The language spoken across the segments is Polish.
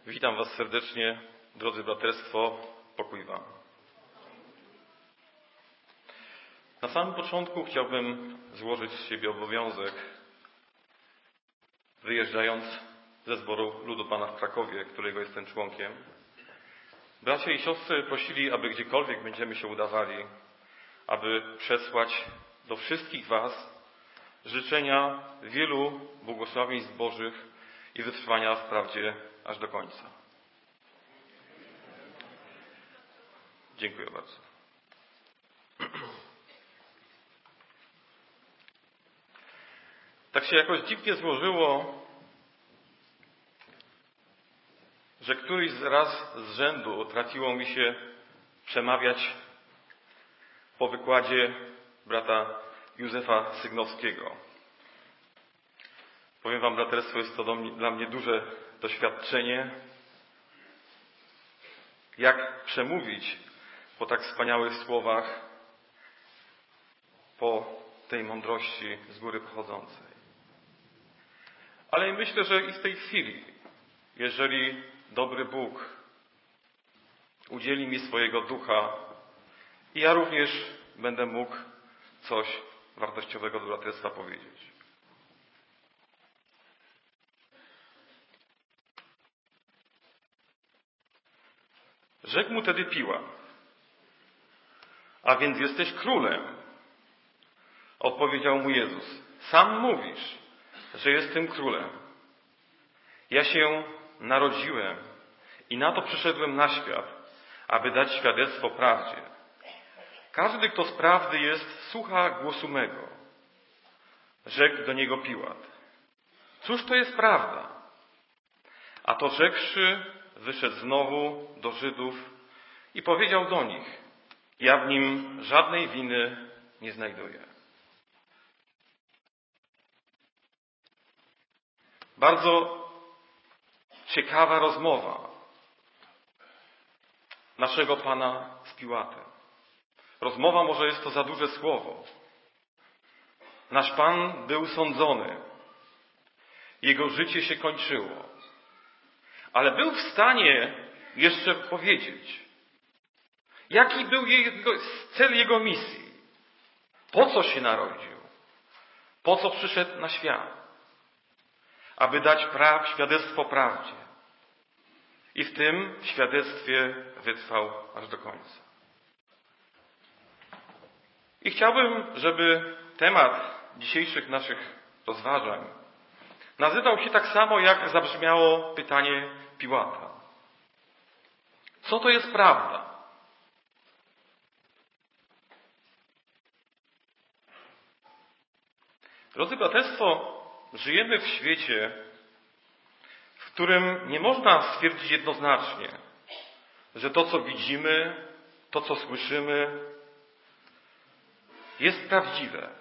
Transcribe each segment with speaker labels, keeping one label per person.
Speaker 1: Witam Was serdecznie, drodzy braterstwo, pokój Wam. Na samym początku chciałbym złożyć z siebie obowiązek, wyjeżdżając ze zboru Ludu Pana w Krakowie, którego jestem członkiem. Bracia i siostry prosili, aby gdziekolwiek będziemy się udawali, aby przesłać do wszystkich Was życzenia wielu błogosławieństw Bożych i wytrwania w prawdzie aż do końca. Dziękuję bardzo. Tak się jakoś dziwnie złożyło, że któryś raz z rzędu trafiło mi się przemawiać po wykładzie brata Józefa Sygnowskiego. Powiem Wam, braterstwo, jest to dla mnie duże doświadczenie, jak przemówić po tak wspaniałych słowach, po tej mądrości z góry pochodzącej. Ale myślę, że i w tej chwili, jeżeli dobry Bóg udzieli mi swojego ducha, i ja również będę mógł coś wartościowego do braterstwa powiedzieć. Rzekł mu tedy Piłat: a więc jesteś królem? Odpowiedział mu Jezus: sam mówisz, że jestem królem. Ja się narodziłem i na to przyszedłem na świat, aby dać świadectwo prawdzie. Każdy, kto z prawdy jest, słucha głosu mego. Rzekł do niego Piłat: cóż to jest prawda? A to rzekłszy, wyszedł znowu do Żydów i powiedział do nich: ja w nim żadnej winy nie znajduję. Bardzo ciekawa rozmowa naszego Pana z Piłatem. Rozmowa, może jest to za duże słowo. Nasz Pan był sądzony. Jego życie się kończyło. Ale był w stanie jeszcze powiedzieć, jaki był cel Jego misji. Po co się narodził? Po co przyszedł na świat? Aby dać świadectwo prawdzie. I w tym świadectwie wytrwał aż do końca. I chciałbym, żeby temat dzisiejszych naszych rozważań nazywał się tak samo, jak zabrzmiało pytanie Piłata. Co to jest prawda? Drodzy braterstwo, żyjemy w świecie, w którym nie można stwierdzić jednoznacznie, że to, co widzimy, to, co słyszymy, jest prawdziwe.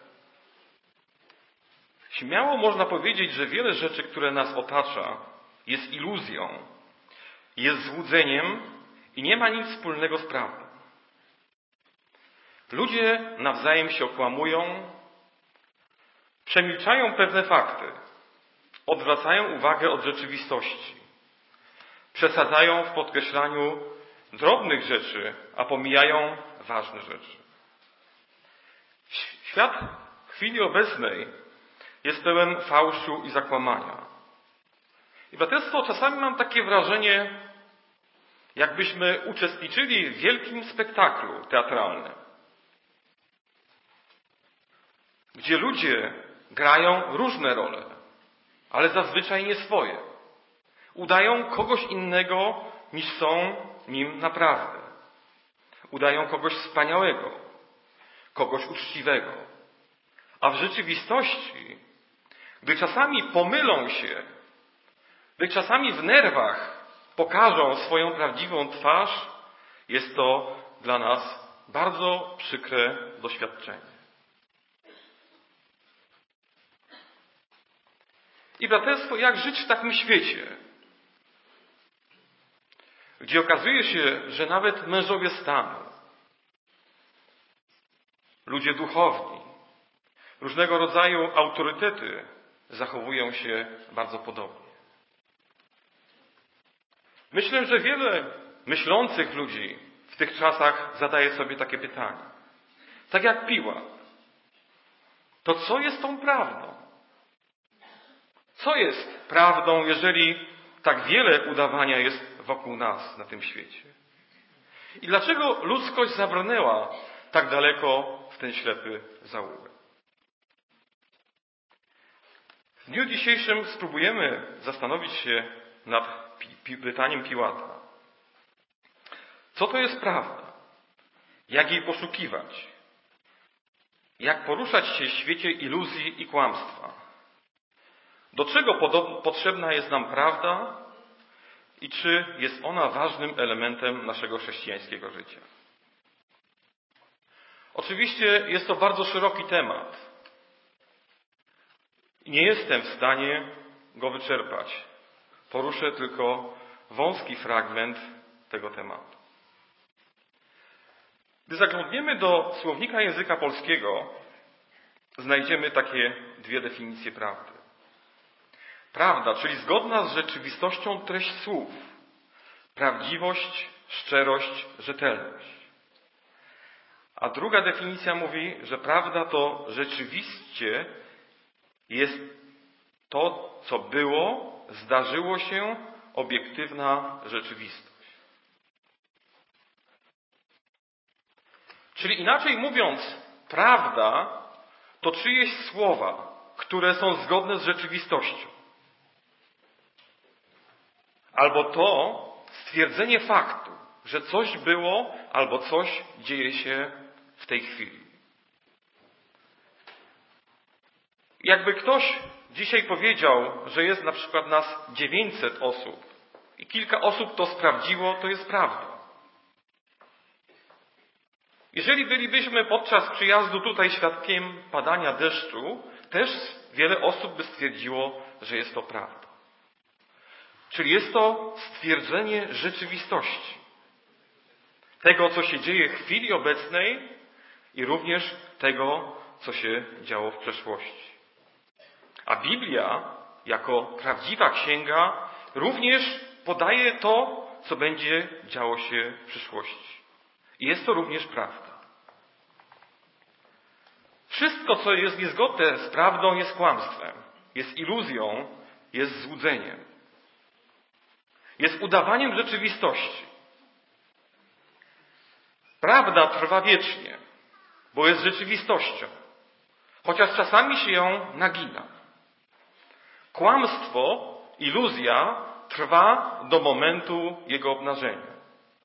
Speaker 1: Śmiało można powiedzieć, że wiele rzeczy, które nas otacza, jest iluzją, jest złudzeniem i nie ma nic wspólnego z prawdą. Ludzie nawzajem się okłamują, przemilczają pewne fakty, odwracają uwagę od rzeczywistości, przesadzają w podkreślaniu drobnych rzeczy, a pomijają ważne rzeczy. Świat w chwili obecnej jest pełen fałszu i zakłamania. I braterstwo, czasami mam takie wrażenie, jakbyśmy uczestniczyli w wielkim spektaklu teatralnym, gdzie ludzie grają różne role, ale zazwyczaj nie swoje. Udają kogoś innego, niż są nim naprawdę. Udają kogoś wspaniałego, kogoś uczciwego. A w rzeczywistości, gdy czasami pomylą się, gdy czasami w nerwach pokażą swoją prawdziwą twarz, jest to dla nas bardzo przykre doświadczenie. I braterstwo, jak żyć w takim świecie, gdzie okazuje się, że nawet mężowie stanu, ludzie duchowni, różnego rodzaju autorytety zachowują się bardzo podobnie. Myślę, że wiele myślących ludzi w tych czasach zadaje sobie takie pytanie. Tak jak Piłat. To co jest tą prawdą? Co jest prawdą, jeżeli tak wiele udawania jest wokół nas na tym świecie? I dlaczego ludzkość zabrnęła tak daleko w ten ślepy zaułek? W dniu dzisiejszym spróbujemy zastanowić się nad pytaniem Piłata. Co to jest prawda? Jak jej poszukiwać? Jak poruszać się w świecie iluzji i kłamstwa? Do czego potrzebna jest nam prawda i czy jest ona ważnym elementem naszego chrześcijańskiego życia? Oczywiście jest to bardzo szeroki temat. Nie jestem w stanie go wyczerpać. Poruszę tylko wąski fragment tego tematu. Gdy zaglądniemy do słownika języka polskiego, znajdziemy takie dwie definicje prawdy. Prawda, czyli zgodna z rzeczywistością treść słów. Prawdziwość, szczerość, rzetelność. A druga definicja mówi, że prawda to rzeczywiście jest to, co było, zdarzyło się, obiektywna rzeczywistość. Czyli inaczej mówiąc, prawda to czyjeś słowa, które są zgodne z rzeczywistością. Albo to stwierdzenie faktu, że coś było albo coś dzieje się w tej chwili. Jakby ktoś dzisiaj powiedział, że jest na przykład nas 900 osób i kilka osób to sprawdziło, to jest prawda. Jeżeli bylibyśmy podczas przyjazdu tutaj świadkiem padania deszczu, też wiele osób by stwierdziło, że jest to prawda. Czyli jest to stwierdzenie rzeczywistości. Tego, co się dzieje w chwili obecnej i również tego, co się działo w przeszłości. A Biblia, jako prawdziwa księga, również podaje to, co będzie działo się w przyszłości. I jest to również prawda. Wszystko, co jest niezgodne z prawdą, jest kłamstwem, jest iluzją, jest złudzeniem. Jest udawaniem rzeczywistości. Prawda trwa wiecznie, bo jest rzeczywistością, chociaż czasami się ją nagina. Kłamstwo, iluzja trwa do momentu jego obnażenia.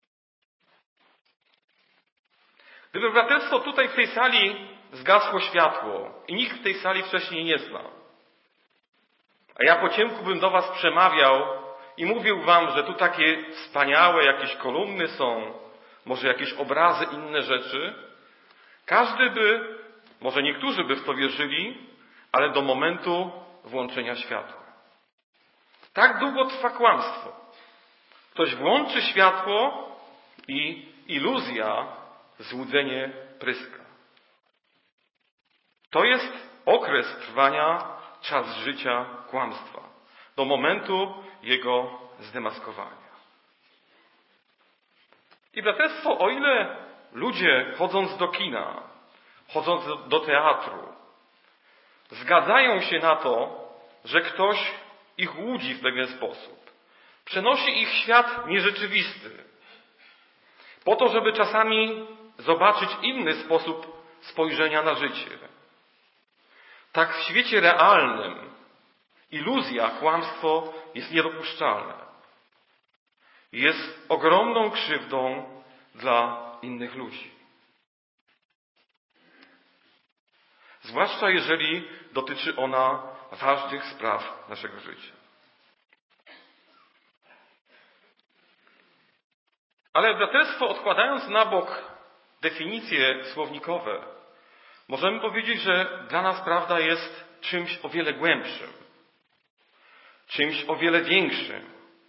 Speaker 1: Gdyby braterstwo tutaj w tej sali zgasło światło i nikt w tej sali wcześniej nie znał, a ja po ciemku bym do was przemawiał i mówił wam, że tu takie wspaniałe jakieś kolumny są, może jakieś obrazy, inne rzeczy, każdy by, może niektórzy by w to wierzyli, ale do momentu włączenia światła. Tak długo trwa kłamstwo. Ktoś włączy światło i iluzja, złudzenie pryska. To jest okres trwania, czas życia kłamstwa. Do momentu jego zdemaskowania. I braterstwo, o ile ludzie chodząc do kina, chodząc do teatru, zgadzają się na to, że ktoś ich łudzi w pewien sposób, przenosi ich w świat nierzeczywisty, po to, żeby czasami zobaczyć inny sposób spojrzenia na życie. Tak w świecie realnym iluzja, kłamstwo jest niedopuszczalne. Jest ogromną krzywdą dla innych ludzi. Zwłaszcza jeżeli dotyczy ona ważnych spraw naszego życia. Ale braterstwo, odkładając na bok definicje słownikowe, możemy powiedzieć, że dla nas prawda jest czymś o wiele głębszym, czymś o wiele większym.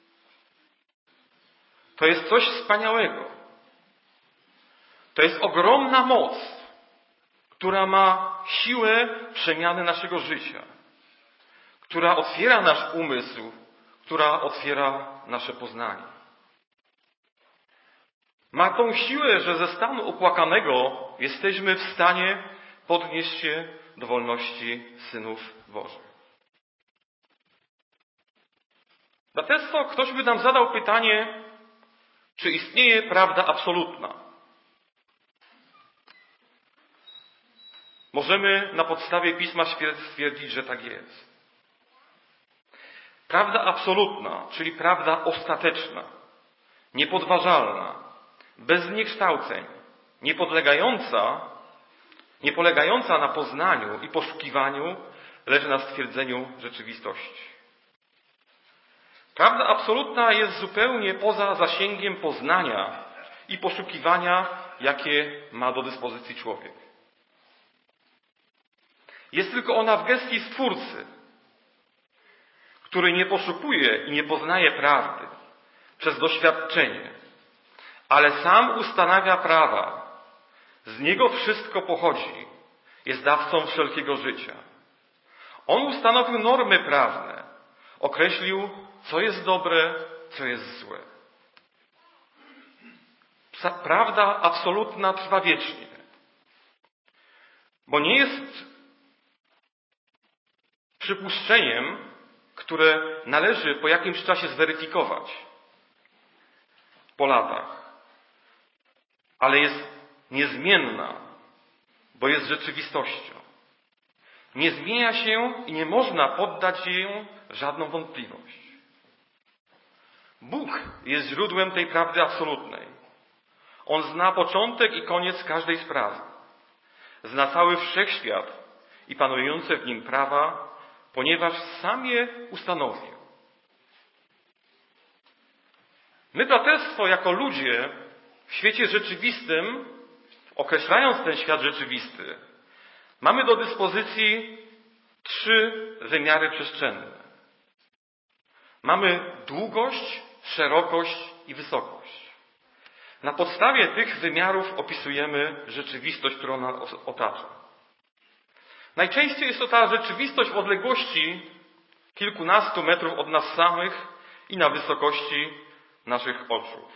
Speaker 1: To jest coś wspaniałego. To jest ogromna moc, która ma siłę przemiany naszego życia, która otwiera nasz umysł, która otwiera nasze poznanie. Ma tą siłę, że ze stanu opłakanego jesteśmy w stanie podnieść się do wolności synów Bożych. Braterstwo, ktoś by nam zadał pytanie, czy istnieje prawda absolutna? Możemy na podstawie Pisma stwierdzić, że tak jest. Prawda absolutna, czyli prawda ostateczna, niepodważalna, bez zniekształceń, nie polegająca na poznaniu i poszukiwaniu, lecz na stwierdzeniu rzeczywistości. Prawda absolutna jest zupełnie poza zasięgiem poznania i poszukiwania, jakie ma do dyspozycji człowiek. Jest tylko ona w gestii Stwórcy, który nie poszukuje i nie poznaje prawdy przez doświadczenie, ale sam ustanawia prawa. Z Niego wszystko pochodzi. Jest dawcą wszelkiego życia. On ustanowił normy prawne. Określił, co jest dobre, co jest złe. Prawda absolutna trwa wiecznie. Bo nie jest przypuszczeniem, które należy po jakimś czasie zweryfikować po latach. Ale jest niezmienna, bo jest rzeczywistością. Nie zmienia się i nie można poddać jej żadną wątpliwość. Bóg jest źródłem tej prawdy absolutnej. On zna początek i koniec każdej sprawy. Zna cały wszechświat i panujące w nim prawa, ponieważ sam je ustanowił. My, braterstwo, jako ludzie w świecie rzeczywistym, określając ten świat rzeczywisty, mamy do dyspozycji 3 wymiary przestrzenne. Mamy długość, szerokość i wysokość. Na podstawie tych wymiarów opisujemy rzeczywistość, którą nas otacza. Najczęściej jest to ta rzeczywistość w odległości kilkunastu metrów od nas samych i na wysokości naszych oczu.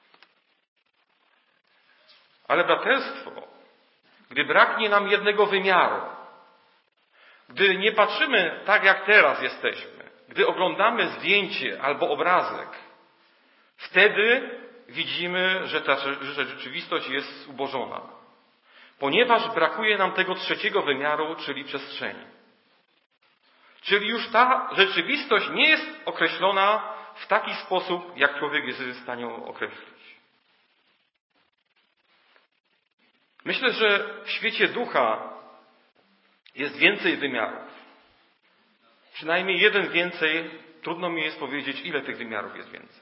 Speaker 1: Ale braterstwo, gdy braknie nam jednego wymiaru, gdy nie patrzymy tak, jak teraz jesteśmy, gdy oglądamy zdjęcie albo obrazek, wtedy widzimy, że ta rzeczywistość jest zubożona. Ponieważ brakuje nam tego 3. wymiaru, czyli przestrzeni. Czyli już ta rzeczywistość nie jest określona w taki sposób, jak człowiek jest w stanie ją określić. Myślę, że w świecie ducha jest więcej wymiarów. Przynajmniej jeden więcej. Trudno mi jest powiedzieć, ile tych wymiarów jest więcej.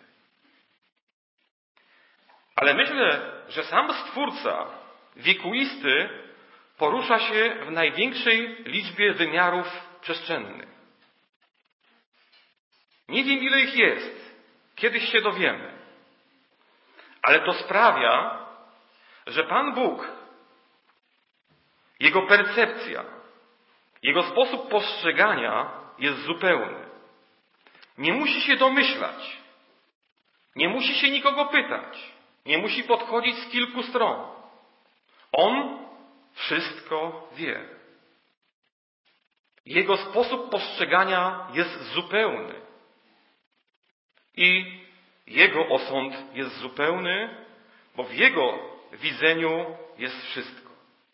Speaker 1: Ale myślę, że sam Stwórca, wiekuisty, porusza się w największej liczbie wymiarów przestrzennych. Nie wiem, ile ich jest. Kiedyś się dowiemy. Ale to sprawia, że Pan Bóg, Jego percepcja, Jego sposób postrzegania jest zupełny. Nie musi się domyślać. Nie musi się nikogo pytać. Nie musi podchodzić z kilku stron. On wszystko wie. Jego sposób postrzegania jest zupełny. I Jego osąd jest zupełny, bo w Jego widzeniu jest wszystko.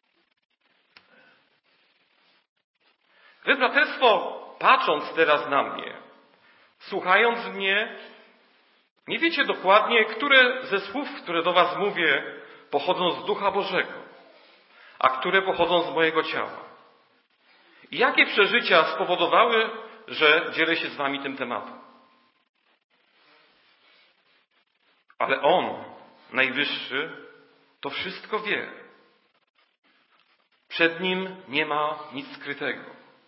Speaker 1: Wy, braterstwo, patrząc teraz na mnie, słuchając mnie, nie wiecie dokładnie, które ze słów, które do was mówię, pochodzą z Ducha Bożego, a które pochodzą z mojego ciała. I jakie przeżycia spowodowały, że dzielę się z wami tym tematem. Ale On, Najwyższy, to wszystko wie. Przed Nim nie ma nic skrytego.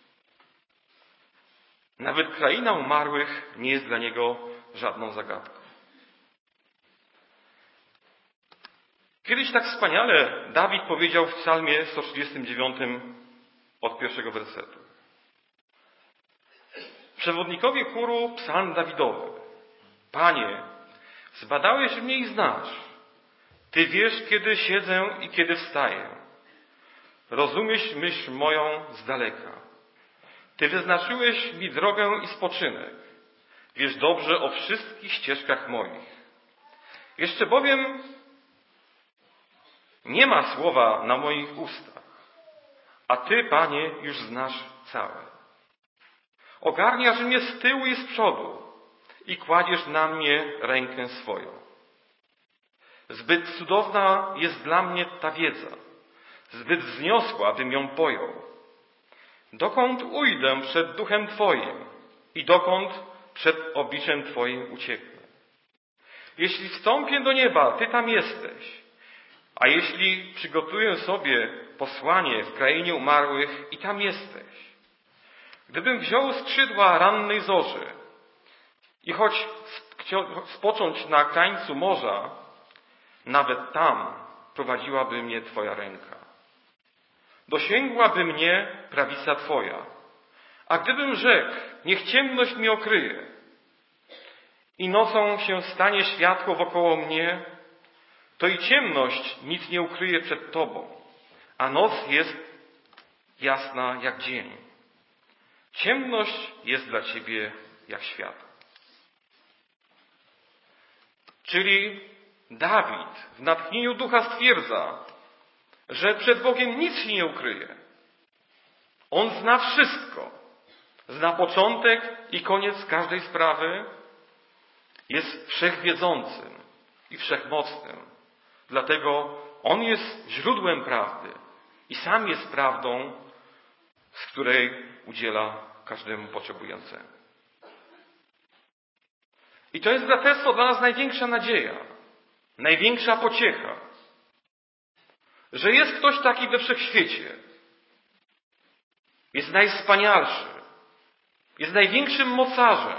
Speaker 1: Nawet kraina umarłych nie jest dla Niego żadną zagadką. Kiedyś tak wspaniale Dawid powiedział w psalmie 139 od 1 wersetu. Przewodnikowi chóru psalm Dawidowy. Panie, zbadałeś mnie i znasz. Ty wiesz, kiedy siedzę i kiedy wstaję. Rozumiesz myśl moją z daleka. Ty wyznaczyłeś mi drogę i spoczynek. Wiesz dobrze o wszystkich ścieżkach moich. Jeszcze bowiem nie ma słowa na moich ustach, a Ty, Panie, już znasz całe. Ogarniasz mnie z tyłu i z przodu i kładziesz na mnie rękę swoją. Zbyt cudowna jest dla mnie ta wiedza, zbyt wzniosła, bym ją pojął. Dokąd ujdę przed duchem Twoim i dokąd przed obliczem Twoim ucieknę? Jeśli wstąpię do nieba, Ty tam jesteś, a jeśli przygotuję sobie posłanie w krainie umarłych, i tam jesteś. Gdybym wziął skrzydła rannej zorzy i choć spocząć na krańcu morza, nawet tam prowadziłaby mnie Twoja ręka. Dosięgłaby mnie prawica Twoja. A gdybym rzekł, niech ciemność mi okryje i nocą się stanie światło wokoło mnie, to i ciemność nic nie ukryje przed Tobą, a noc jest jasna jak dzień. Ciemność jest dla Ciebie jak światło. Czyli Dawid w natchnieniu ducha stwierdza, że przed Bogiem nic się nie ukryje. On zna wszystko. Zna początek i koniec każdej sprawy. Jest wszechwiedzącym i wszechmocnym. Dlatego On jest źródłem prawdy i sam jest prawdą, z której udziela każdemu potrzebującemu. I to jest, braterstwo, dla nas największa nadzieja, największa pociecha, że jest ktoś taki we wszechświecie. Jest najwspanialszy, jest największym mocarzem,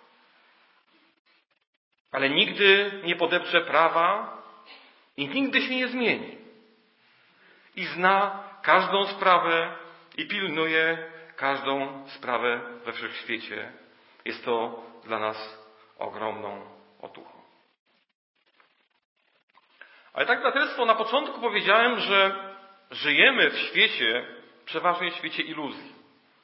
Speaker 1: ale nigdy nie podepcze prawa i nigdy się nie zmieni. I zna każdą sprawę i pilnuje każdą sprawę we wszechświecie. Jest to dla nas ogromną otuchą. Ale tak, braterstwo, na początku powiedziałem, że żyjemy w świecie, przeważnie w świecie iluzji.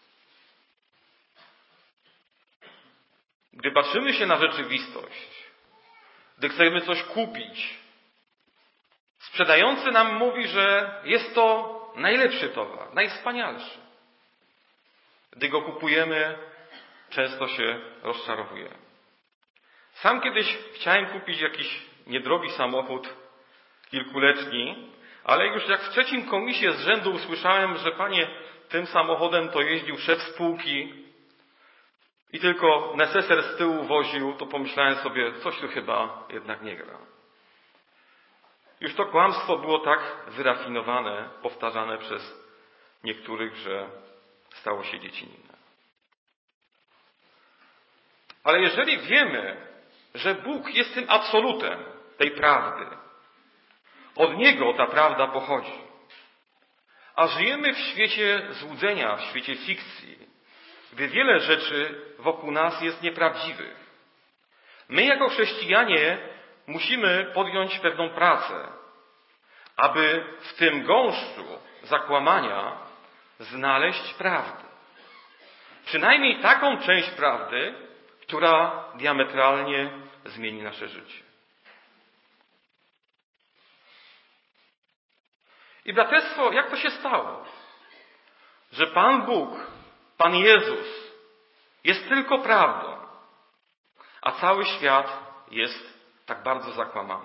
Speaker 1: Gdy patrzymy się na rzeczywistość, gdy chcemy coś kupić, sprzedający nam mówi, że jest to najlepszy towar, najwspanialszy. Gdy go kupujemy, często się rozczarowujemy. Sam kiedyś chciałem kupić jakiś niedrogi samochód kilkuletni, ale już jak w trzecim komisie z rzędu usłyszałem, że panie, tym samochodem to jeździł szef spółki i tylko neseser z tyłu woził, to pomyślałem sobie, coś tu chyba jednak nie gra. Już to kłamstwo było tak wyrafinowane, powtarzane przez niektórych, że stało się dziecinne. Ale jeżeli wiemy, że Bóg jest tym absolutem tej prawdy, od Niego ta prawda pochodzi, a żyjemy w świecie złudzenia, w świecie fikcji, gdy wiele rzeczy wokół nas jest nieprawdziwych. My jako chrześcijanie musimy podjąć pewną pracę, aby w tym gąszczu zakłamania znaleźć prawdę. Przynajmniej taką część prawdy, która diametralnie zmieni nasze życie. I braterstwo, jak to się stało, że Pan Bóg, Pan Jezus jest tylko prawdą, a cały świat jest tak bardzo zakłamany?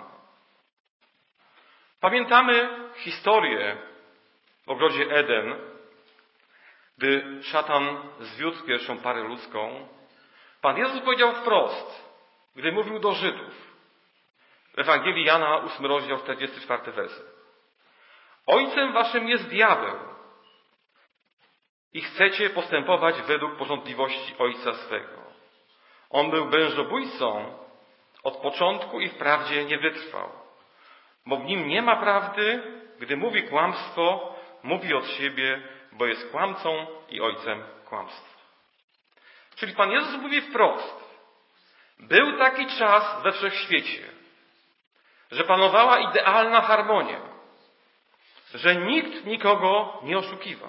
Speaker 1: Pamiętamy historię w ogrodzie Eden, gdy szatan zwiódł pierwszą parę ludzką. Pan Jezus powiedział wprost, gdy mówił do Żydów, w Ewangelii Jana, 8 rozdział, 44 werset. Ojcem waszym jest diabeł i chcecie postępować według porządliwości ojca swego. On był mężobójcą od początku i wprawdzie nie wytrwał, bo w nim nie ma prawdy, gdy mówi kłamstwo, mówi od siebie, bo jest kłamcą i ojcem kłamstwa. Czyli Pan Jezus mówi wprost. Był taki czas we wszechświecie, że panowała idealna harmonia, że nikt nikogo nie oszukiwał.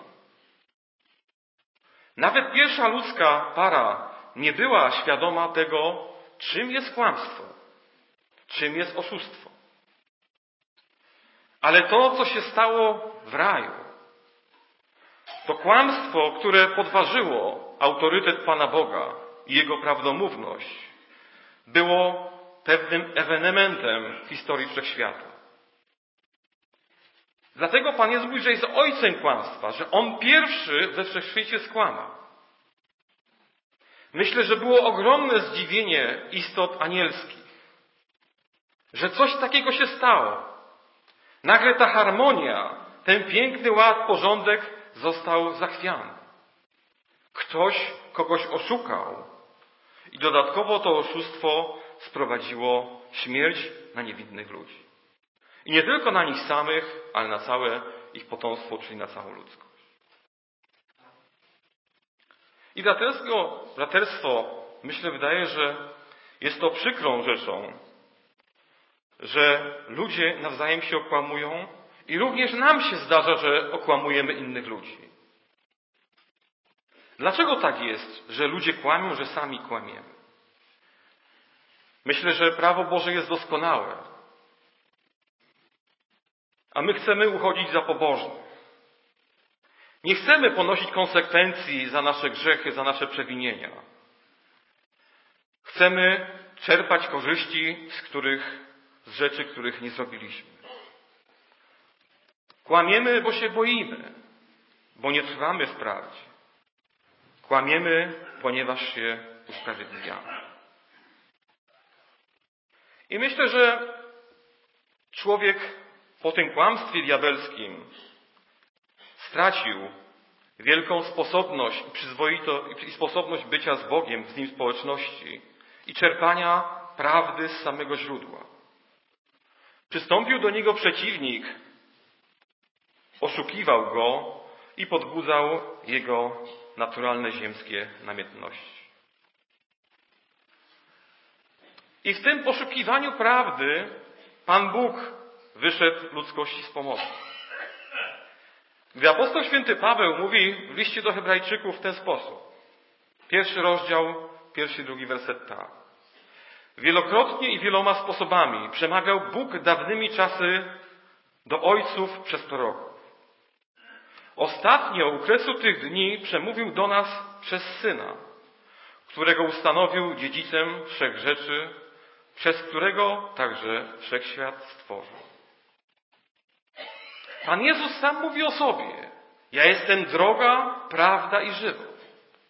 Speaker 1: Nawet pierwsza ludzka para nie była świadoma tego, czym jest kłamstwo, czym jest oszustwo. Ale to, co się stało w raju, to kłamstwo, które podważyło autorytet Pana Boga i Jego prawdomówność, było pewnym ewenementem w historii wszechświata. Dlatego Pan Jezus mówi, że jest ojcem kłamstwa, że On pierwszy we wszechświecie skłamał. Myślę, że było ogromne zdziwienie istot anielskich, że coś takiego się stało. Nagle ta harmonia, ten piękny ład, porządek został zachwiany. Ktoś kogoś oszukał i dodatkowo to oszustwo sprowadziło śmierć na niewinnych ludzi. I nie tylko na nich samych, ale na całe ich potomstwo, czyli na całą ludzkość. I braterstwo, myślę, wydaje, że jest to przykrą rzeczą, że ludzie nawzajem się okłamują i również nam się zdarza, że okłamujemy innych ludzi. Dlaczego tak jest, że ludzie kłamią, że sami kłamiemy? Myślę, że prawo Boże jest doskonałe, a my chcemy uchodzić za pobożnych. Nie chcemy ponosić konsekwencji za nasze grzechy, za nasze przewinienia. Chcemy czerpać korzyści z rzeczy, których nie zrobiliśmy. Kłamiemy, bo się boimy, bo nie trwamy w prawdzie. Kłamiemy, ponieważ się usprawiedliwiamy. I myślę, że człowiek po tym kłamstwie diabelskim stracił wielką sposobność i sposobność bycia z Bogiem, z Nim społeczności i czerpania prawdy z samego źródła. Przystąpił do niego przeciwnik, oszukiwał go i podbudzał jego naturalne ziemskie namiętności. I w tym poszukiwaniu prawdy Pan Bóg wyszedł ludzkości z pomocą. Gdy apostoł święty Paweł mówi w liście do Hebrajczyków w ten sposób. 1 rozdział, 1 i 2 werset tak. Wielokrotnie i wieloma sposobami przemawiał Bóg dawnymi czasy do ojców przez proroków. Ostatnio u kresu tych dni przemówił do nas przez Syna, którego ustanowił dziedzicem wszech rzeczy, przez którego także wszechświat stworzył. Pan Jezus sam mówi o sobie. Ja jestem droga, prawda i żywot.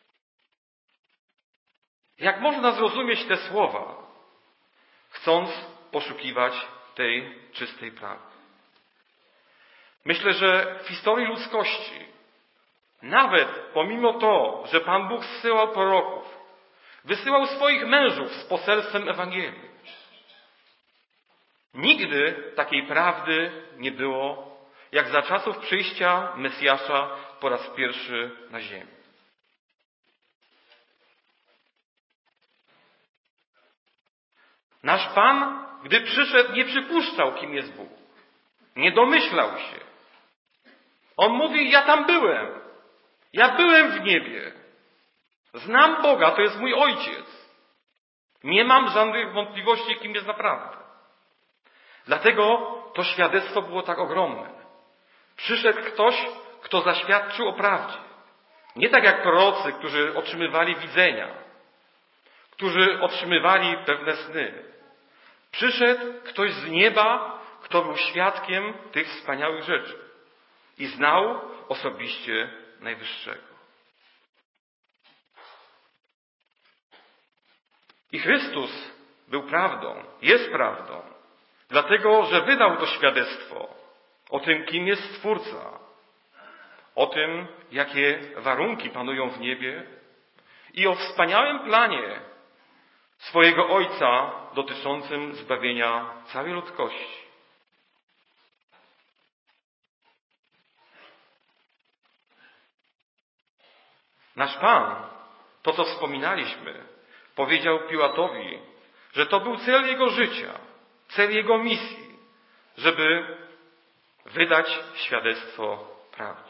Speaker 1: Jak można zrozumieć te słowa, chcąc poszukiwać tej czystej prawdy? Myślę, że w historii ludzkości, nawet pomimo to, że Pan Bóg zsyłał proroków, wysyłał swoich mężów z poselstwem Ewangelii, nigdy takiej prawdy nie było, jak za czasów przyjścia Mesjasza po raz pierwszy na ziemię. Nasz Pan, gdy przyszedł, nie przypuszczał, kim jest Bóg. Nie domyślał się. On mówi, ja tam byłem. Ja byłem w niebie. Znam Boga, to jest mój Ojciec. Nie mam żadnych wątpliwości, kim jest naprawdę. Dlatego to świadectwo było tak ogromne. Przyszedł ktoś, kto zaświadczył o prawdzie. Nie tak jak prorocy, którzy otrzymywali widzenia, którzy otrzymywali pewne sny. Przyszedł ktoś z nieba, kto był świadkiem tych wspaniałych rzeczy i znał osobiście Najwyższego. I Chrystus był prawdą, jest prawdą, dlatego, że wydał to świadectwo o tym, kim jest Stwórca, o tym, jakie warunki panują w niebie i o wspaniałym planie swojego Ojca dotyczącym zbawienia całej ludzkości. Nasz Pan, to co wspominaliśmy, powiedział Piłatowi, że to był cel Jego życia, cel Jego misji, żeby wydać świadectwo prawdzie.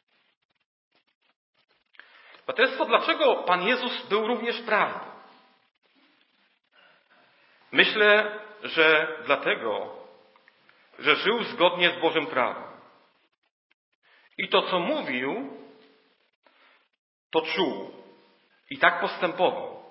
Speaker 1: Braterstwo, dlaczego Pan Jezus był również prawdą? Myślę, że dlatego, że żył zgodnie z Bożym prawem. I to, co mówił, to czuł. I tak postępował.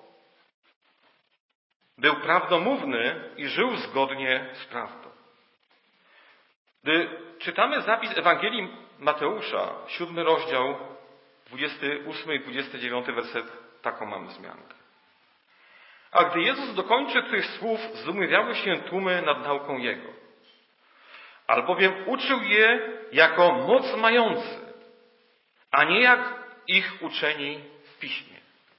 Speaker 1: Był prawdomówny i żył zgodnie z prawdą. Gdy czytamy zapis Ewangelii Mateusza, 7 rozdział, 28 i 29 werset, taką mamy wzmiankę. A gdy Jezus dokończył tych słów, zdumiały się tłumy nad nauką Jego. Albowiem uczył je jako moc mający, a nie jak ich uczeni w Piśmie.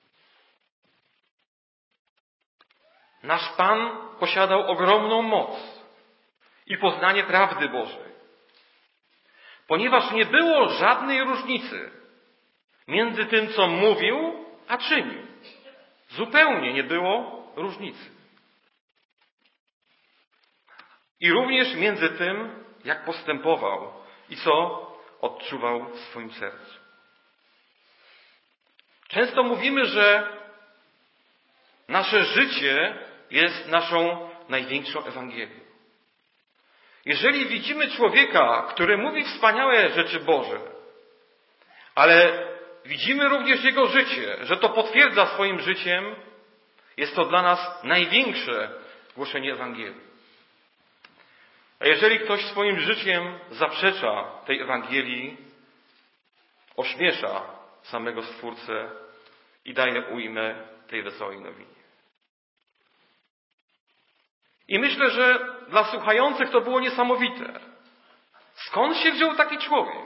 Speaker 1: Nasz Pan posiadał ogromną moc i poznanie prawdy Bożej, ponieważ nie było żadnej różnicy między tym, co mówił, a czynił. Zupełnie nie było różnicy. I również między tym, jak postępował i co odczuwał w swoim sercu. Często mówimy, że nasze życie jest naszą największą Ewangelią. Jeżeli widzimy człowieka, który mówi wspaniałe rzeczy Boże, ale widzimy również jego życie, że to potwierdza swoim życiem, jest to dla nas największe głoszenie Ewangelii. A jeżeli ktoś swoim życiem zaprzecza tej Ewangelii, ośmiesza samego Stwórcę i daje ujmę tej wesołej nowinie. I myślę, że dla słuchających to było niesamowite. Skąd się wziął taki człowiek,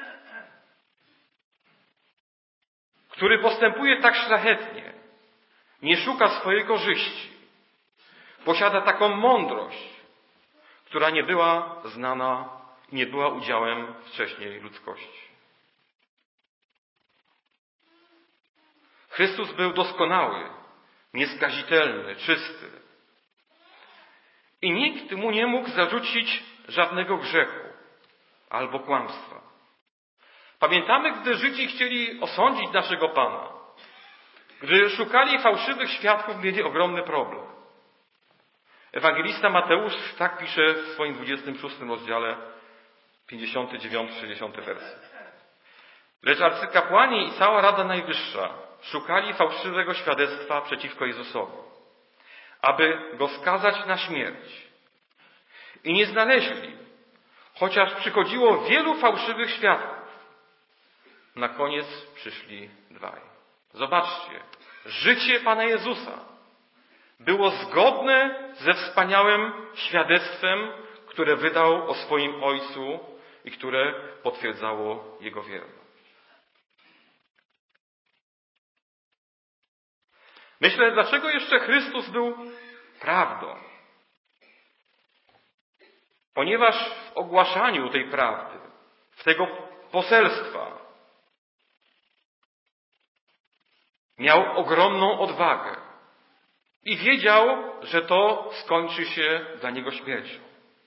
Speaker 1: który postępuje tak szlachetnie, nie szuka swojej korzyści, posiada taką mądrość, która nie była znana i nie była udziałem wcześniej ludzkości. Chrystus był doskonały, nieskazitelny, czysty. I nikt mu nie mógł zarzucić żadnego grzechu albo kłamstwa. Pamiętamy, gdy Żydzi chcieli osądzić naszego Pana. Gdy szukali fałszywych świadków, mieli ogromny problem. Ewangelista Mateusz tak pisze w swoim 26 rozdziale, 59-60 werset. Lecz arcykapłani i cała Rada Najwyższa szukali fałszywego świadectwa przeciwko Jezusowi, aby Go skazać na śmierć. I nie znaleźli, chociaż przychodziło wielu fałszywych świadków. Na koniec przyszli dwaj. Zobaczcie, życie Pana Jezusa było zgodne ze wspaniałym świadectwem, które wydał o swoim Ojcu i które potwierdzało Jego wierność. Myślę, dlaczego jeszcze Chrystus był prawdą? Ponieważ w ogłaszaniu tej prawdy, w tego poselstwa miał ogromną odwagę i wiedział, że to skończy się dla niego śmiercią.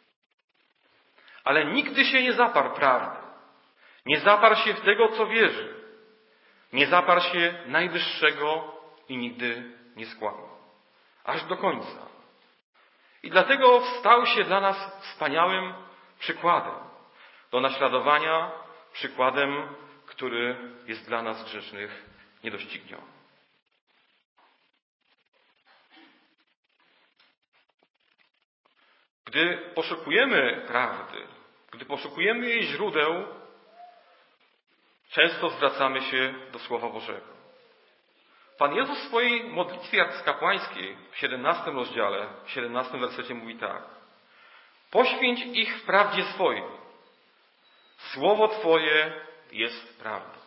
Speaker 1: Ale nigdy się nie zaparł prawdy. Nie zaparł się w tego, co wierzy. Nie zaparł się najwyższego i nigdy nie skłamał. Aż do końca. I dlatego stał się dla nas wspaniałym przykładem do naśladowania, przykładem, który jest dla nas grzesznych niedościgniony. Gdy poszukujemy prawdy, gdy poszukujemy jej źródeł, często zwracamy się do Słowa Bożego. Pan Jezus w swojej modlitwie arcykapłańskiej w 17 rozdziale, w 17 wersecie mówi tak. Poświęć ich w prawdzie swojej. Słowo Twoje jest prawdą.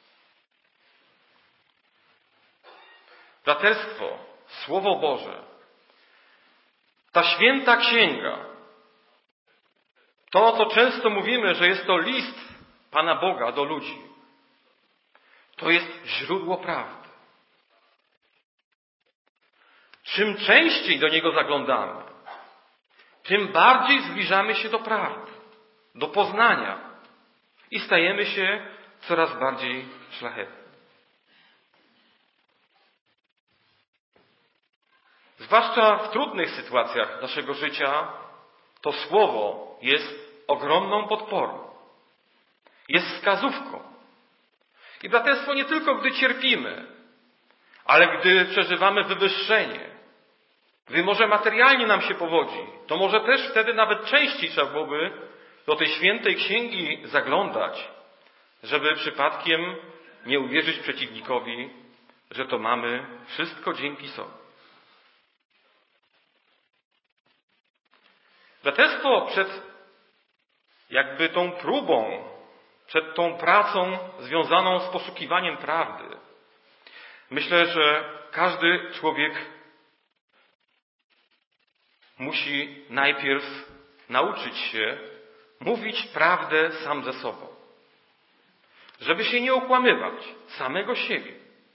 Speaker 1: Braterstwo, Słowo Boże, ta święta księga, to, co często mówimy, że jest to list Pana Boga do ludzi, to jest źródło prawdy. Czym częściej do niego zaglądamy, tym bardziej zbliżamy się do prawdy, do poznania i stajemy się coraz bardziej szlachetni. Zwłaszcza w trudnych sytuacjach naszego życia to słowo jest ogromną podporą. Jest wskazówką. I braterstwo nie tylko gdy cierpimy, ale gdy przeżywamy wywyższenie, gdy może materialnie nam się powodzi, to może też wtedy nawet częściej trzeba byłoby do tej świętej księgi zaglądać, żeby przypadkiem nie uwierzyć przeciwnikowi, że to mamy wszystko dzięki sobie. Braterstwo przed jakby tą próbą, przed tą pracą związaną z poszukiwaniem prawdy, myślę, że każdy człowiek musi najpierw nauczyć się mówić prawdę sam ze sobą. Żeby się nie okłamywać samego siebie.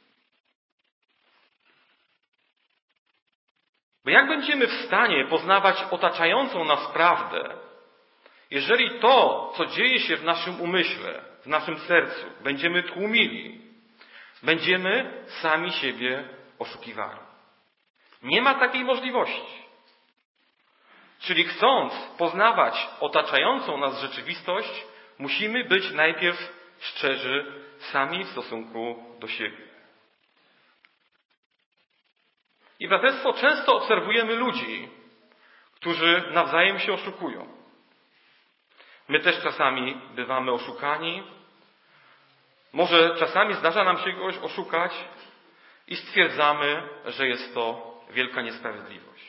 Speaker 1: Bo jak będziemy w stanie poznawać otaczającą nas prawdę, jeżeli to, co dzieje się w naszym umyśle, w naszym sercu, będziemy tłumili, będziemy sami siebie oszukiwali. Nie ma takiej możliwości. Czyli chcąc poznawać otaczającą nas rzeczywistość, musimy być najpierw szczerzy sami w stosunku do siebie. I braterstwo, często obserwujemy ludzi, którzy nawzajem się oszukują. My też czasami bywamy oszukani. Może czasami zdarza nam się kogoś oszukać i stwierdzamy, że jest to wielka niesprawiedliwość.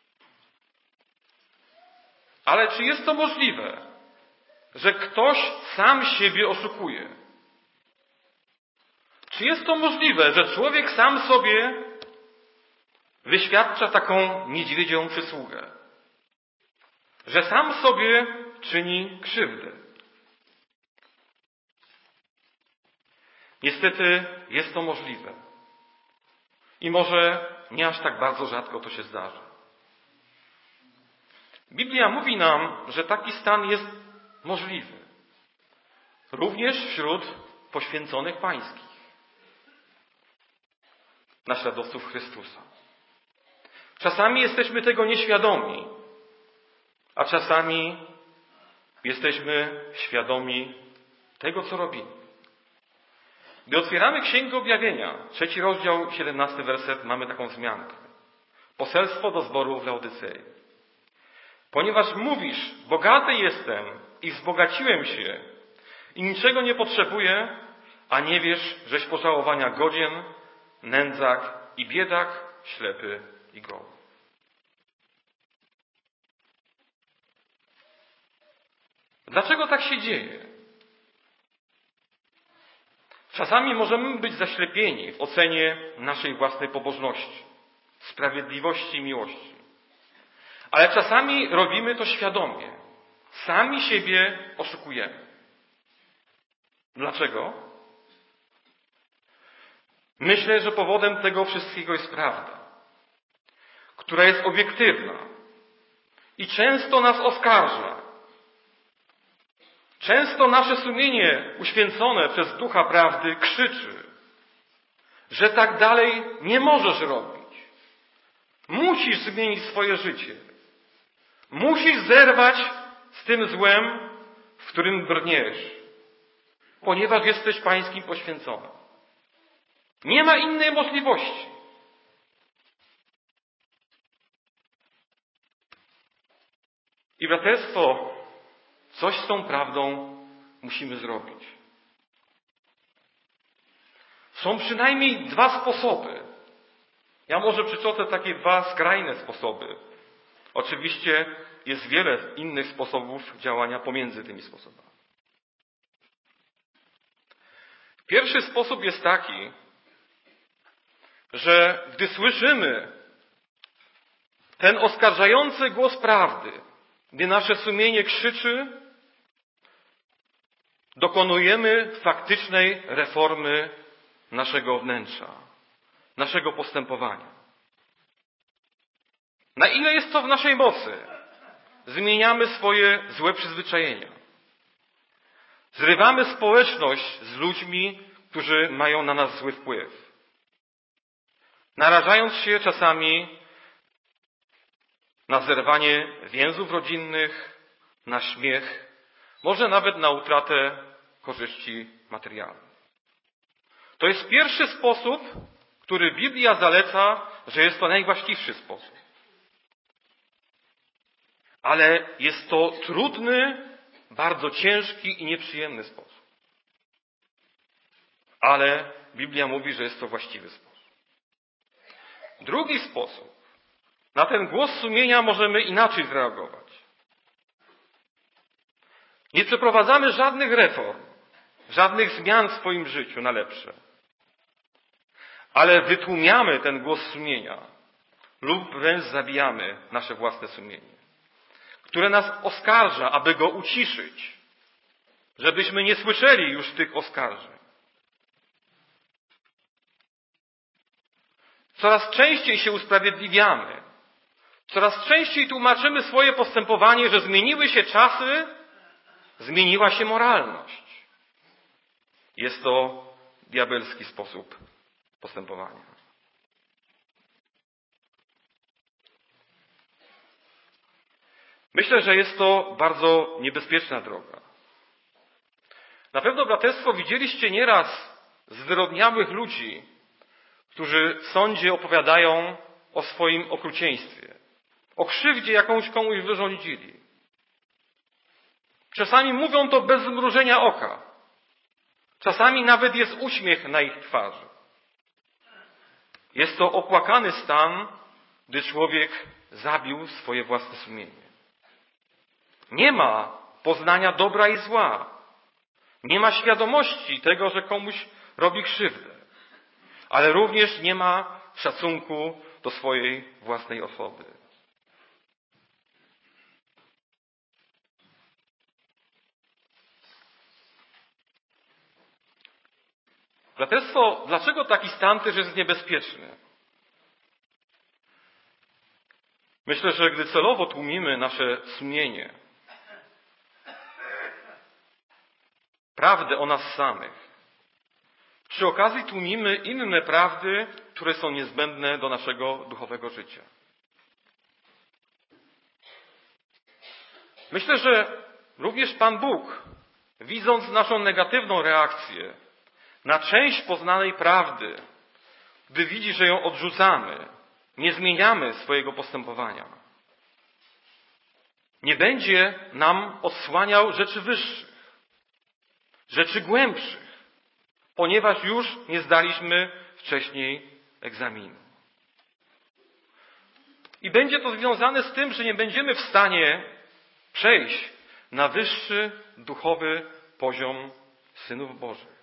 Speaker 1: Ale czy jest to możliwe, że ktoś sam siebie oszukuje? Czy jest to możliwe, że człowiek sam sobie wyświadcza taką niedźwiedzią przysługę? Że sam sobie czyni krzywdę? Niestety jest to możliwe. I może nie aż tak bardzo rzadko to się zdarza. Biblia mówi nam, że taki stan jest możliwy. Również wśród poświęconych pańskich. Naśladowców Chrystusa. Czasami jesteśmy tego nieświadomi, a czasami jesteśmy świadomi tego, co robimy. Gdy otwieramy Księgę Objawienia, 3 rozdział, 17 werset, mamy taką wzmiankę. Poselstwo do zboru w Laodycei. Ponieważ mówisz, bogaty jestem i wzbogaciłem się i niczego nie potrzebuję, a nie wiesz, żeś pożałowania godzien, nędzak i biedak, ślepy i goły. Dlaczego tak się dzieje? Czasami możemy być zaślepieni w ocenie naszej własnej pobożności, sprawiedliwości i miłości. Ale czasami robimy to świadomie. Sami siebie oszukujemy. Dlaczego? Myślę, że powodem tego wszystkiego jest prawda, która jest obiektywna i często nas oskarża. Często nasze sumienie uświęcone przez Ducha Prawdy krzyczy, że tak dalej nie możesz robić. Musisz zmienić swoje życie. Musisz zerwać z tym złem, w którym brniesz, ponieważ jesteś Pańskim poświęconym. Nie ma innej możliwości. I braterstwo, coś z tą prawdą musimy zrobić. Są przynajmniej 2 sposoby. Ja może przytoczę takie 2 skrajne sposoby. Oczywiście jest wiele innych sposobów działania pomiędzy tymi sposobami. Pierwszy sposób jest taki, że gdy słyszymy ten oskarżający głos prawdy, gdy nasze sumienie krzyczy, dokonujemy faktycznej reformy naszego wnętrza, naszego postępowania. Na ile jest to w naszej mocy? zmieniamy swoje złe przyzwyczajenia. Zrywamy społeczność z ludźmi, którzy mają na nas zły wpływ. Narażając się czasami na zerwanie więzów rodzinnych, na śmiech, może nawet na utratę korzyści materialnych. To jest pierwszy sposób, który Biblia zaleca, że jest to najwłaściwszy sposób. Ale jest to trudny, bardzo ciężki i nieprzyjemny sposób. Ale Biblia mówi, że jest to właściwy sposób. Drugi sposób. Na ten głos sumienia możemy inaczej zareagować. Nie przeprowadzamy żadnych reform, żadnych zmian w swoim życiu na lepsze. Ale wytłumiamy ten głos sumienia lub wręcz zabijamy nasze własne sumienie, które nas oskarża, aby go uciszyć, żebyśmy nie słyszeli już tych oskarżeń. Coraz częściej się usprawiedliwiamy, coraz częściej tłumaczymy swoje postępowanie, że zmieniły się czasy, zmieniła się moralność. Jest to diabelski sposób postępowania. Myślę, że jest to bardzo niebezpieczna droga. Na pewno, braterstwo, widzieliście nieraz zwyrodniałych ludzi, którzy w sądzie opowiadają o swoim okrucieństwie, o krzywdzie, jakąś komuś wyrządzili. Czasami mówią to bez zmrużenia oka. Czasami nawet jest uśmiech na ich twarzy. Jest to opłakany stan, gdy człowiek zabił swoje własne sumienie. Nie ma poznania dobra i zła. Nie ma świadomości tego, że komuś robi krzywdę. Ale również nie ma szacunku do swojej własnej osoby. Braterstwo, dlaczego taki stan też jest niebezpieczny? Myślę, że gdy celowo tłumimy nasze sumienie, prawdę o nas samych, przy okazji tłumimy inne prawdy, które są niezbędne do naszego duchowego życia. Myślę, że również Pan Bóg, widząc naszą negatywną reakcję na część poznanej prawdy, gdy widzi, że ją odrzucamy, nie zmieniamy swojego postępowania, nie będzie nam odsłaniał rzeczy wyższych, rzeczy głębszych, ponieważ już nie zdaliśmy wcześniej egzaminu. I będzie to związane z tym, że nie będziemy w stanie przejść na wyższy duchowy poziom synów Bożych.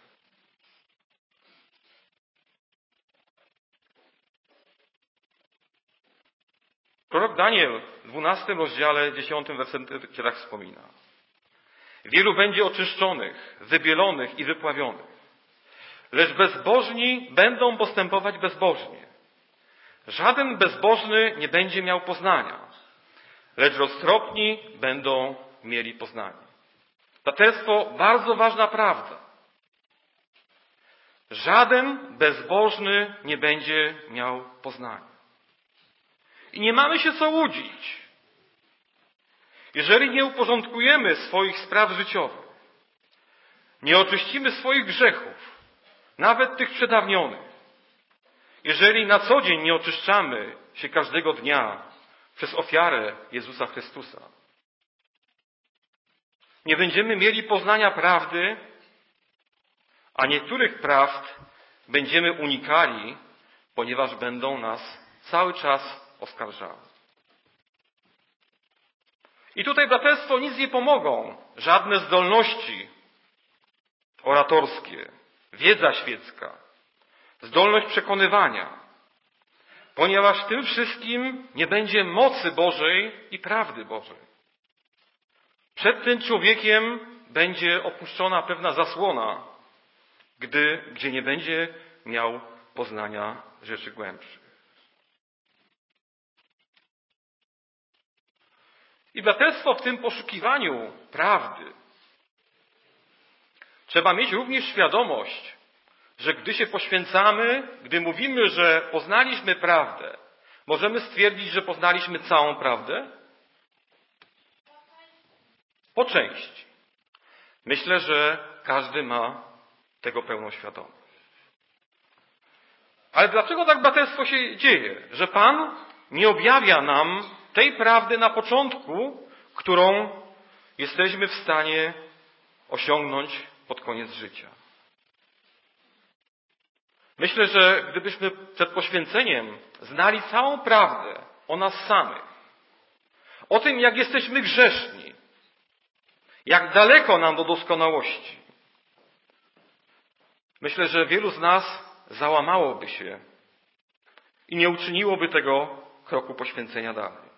Speaker 1: Prorok Daniel w 12 rozdziale, 10 wersecie tak wspomina. Wielu będzie oczyszczonych, wybielonych i wypławionych. Lecz bezbożni będą postępować bezbożnie. Żaden bezbożny nie będzie miał poznania, lecz roztropni będą mieli poznanie. Braterstwo, bardzo ważna prawda. Żaden bezbożny nie będzie miał poznania. I nie mamy się co łudzić. Jeżeli nie uporządkujemy swoich spraw życiowych, nie oczyścimy swoich grzechów, nawet tych przedawnionych, jeżeli na co dzień nie oczyszczamy się każdego dnia przez ofiarę Jezusa Chrystusa, nie będziemy mieli poznania prawdy, a niektórych prawd będziemy unikali, ponieważ będą nas cały czas oskarżały. I tutaj, braterstwo, nic nie pomogą żadne zdolności oratorskie, wiedza świecka, zdolność przekonywania, ponieważ w tym wszystkim nie będzie mocy Bożej i prawdy Bożej. Przed tym człowiekiem będzie opuszczona pewna zasłona, gdzie nie będzie miał poznania rzeczy głębszych. I braterstwo, w tym poszukiwaniu prawdy trzeba mieć również świadomość, że gdy się poświęcamy, gdy mówimy, że poznaliśmy prawdę, możemy stwierdzić, że poznaliśmy całą prawdę? Po części. Myślę, że każdy ma tego pełną świadomość. Ale dlaczego tak braterstwo się dzieje? Że Pan nie objawia nam tej prawdy na początku, którą jesteśmy w stanie osiągnąć pod koniec życia. Myślę, że gdybyśmy przed poświęceniem znali całą prawdę o nas samych, o tym, jak jesteśmy grzeszni, jak daleko nam do doskonałości, myślę, że wielu z nas załamałoby się i nie uczyniłoby tego kroku poświęcenia dalej.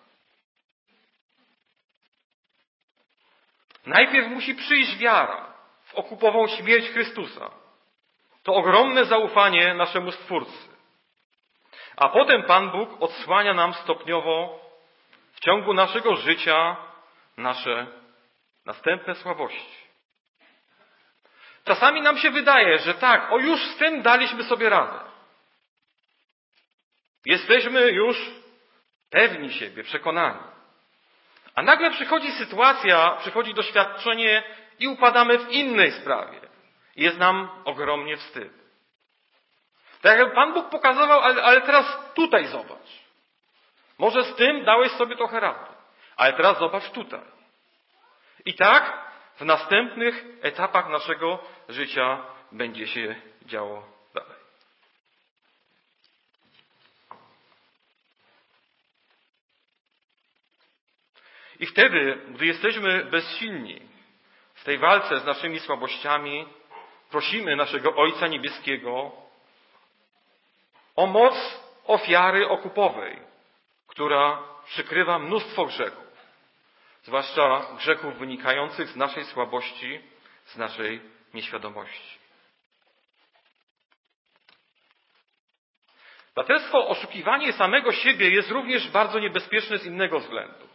Speaker 1: Najpierw musi przyjść wiara w okupową śmierć Chrystusa. To ogromne zaufanie naszemu Stwórcy. A potem Pan Bóg odsłania nam stopniowo w ciągu naszego życia nasze następne słabości. Czasami nam się wydaje, że tak, już z tym daliśmy sobie radę. Jesteśmy już pewni siebie, przekonani. A nagle przychodzi sytuacja, przychodzi doświadczenie i upadamy w innej sprawie. Jest nam ogromnie wstyd. Tak jak Pan Bóg pokazywał, ale teraz tutaj zobacz. Może z tym dałeś sobie trochę rady, ale teraz zobacz tutaj. I tak w następnych etapach naszego życia będzie się działo dalej. I wtedy, gdy jesteśmy bezsilni w tej walce z naszymi słabościami, prosimy naszego Ojca Niebieskiego o moc ofiary okupowej, która przykrywa mnóstwo grzechów, zwłaszcza grzechów wynikających z naszej słabości, z naszej nieświadomości. Braterstwo, oszukiwanie samego siebie jest również bardzo niebezpieczne z innego względu.